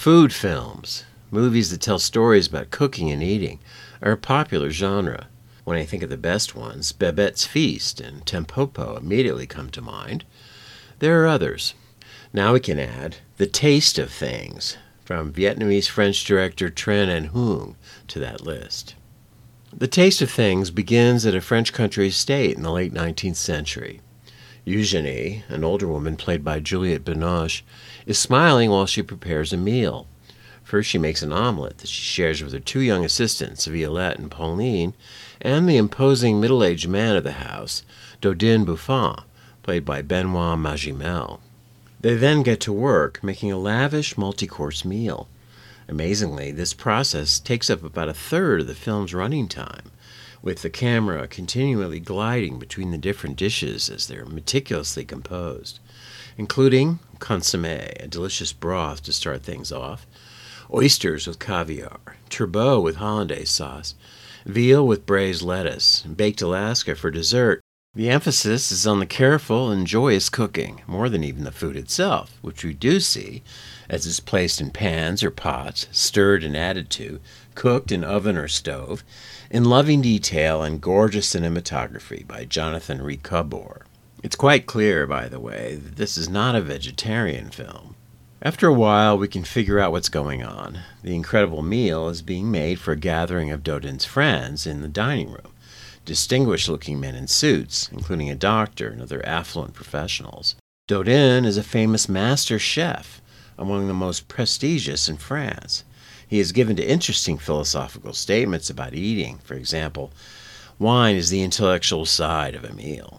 Food films, movies that tell stories about cooking and eating, are a popular genre. When I think of the best ones, Babette's Feast and Tempopo immediately come to mind. There are others. Now we can add The Taste of Things from Vietnamese-French director Tran Anh Hung to that list. The Taste of Things begins at a French country estate in the late 19th century. Eugenie, an older woman played by Juliette Binoche, is smiling while she prepares a meal. First, she makes an omelet that she shares with her two young assistants, Violette and Pauline, and the imposing middle-aged man of the house, Dodin Buffon, played by Benoit Magimel. They then get to work, making a lavish multi-course meal. Amazingly, this process takes up about a third of the film's running time, with the camera continually gliding between the different dishes as they're meticulously composed, including consommé, a delicious broth to start things off, oysters with caviar, turbot with hollandaise sauce, veal with braised lettuce, and baked Alaska for dessert. The emphasis is on the careful and joyous cooking, more than even the food itself, which we do see, as it's placed in pans or pots, stirred and added to, cooked in oven or stove, in loving detail and gorgeous cinematography by Jonathan Ricobor. It's quite clear, by the way, that this is not a vegetarian film. After a while, we can figure out what's going on. The incredible meal is being made for a gathering of Dodin's friends in the dining room. Distinguished-looking men in suits, including a doctor and other affluent professionals. Dodin is a famous master chef, among the most prestigious in France. He is given to interesting philosophical statements about eating. For example, wine is the intellectual side of a meal.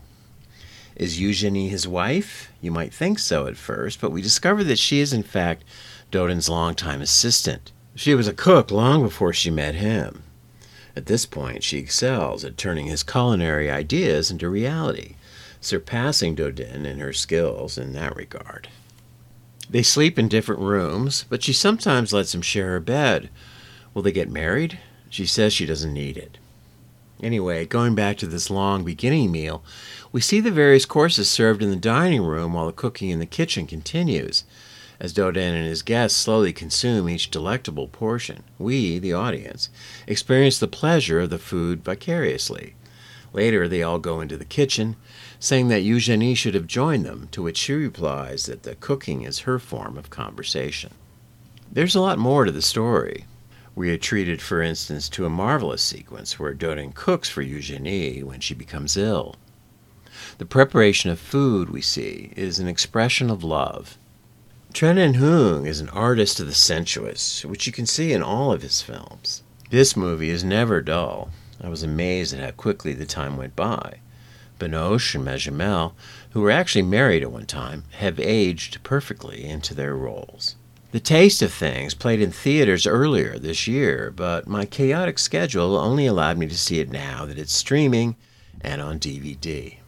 Is Eugenie his wife? You might think so at first, but we discover that she is in fact Dodin's longtime assistant. She was a cook long before she met him. At this point, she excels at turning his culinary ideas into reality, surpassing Dodin in her skills in that regard. They sleep in different rooms, but she sometimes lets him share her bed. Will they get married? She says she doesn't need it. Anyway, going back to this long beginning meal, we see the various courses served in the dining room while the cooking in the kitchen continues. As Dodin and his guests slowly consume each delectable portion, we, the audience, experience the pleasure of the food vicariously. Later, they all go into the kitchen, saying that Eugenie should have joined them, to which she replies that the cooking is her form of conversation. There's a lot more to the story. We are treated, for instance, to a marvelous sequence where Dodin cooks for Eugenie when she becomes ill. The preparation of food, we see, is an expression of love. Tran Anh Hung is an artist of the sensuous, which you can see in all of his films. This movie is never dull. I was amazed at how quickly the time went by. Binoche and Magimel, who were actually married at one time, have aged perfectly into their roles. The Taste of Things played in theaters earlier this year, but my chaotic schedule only allowed me to see it now that it's streaming and on DVD.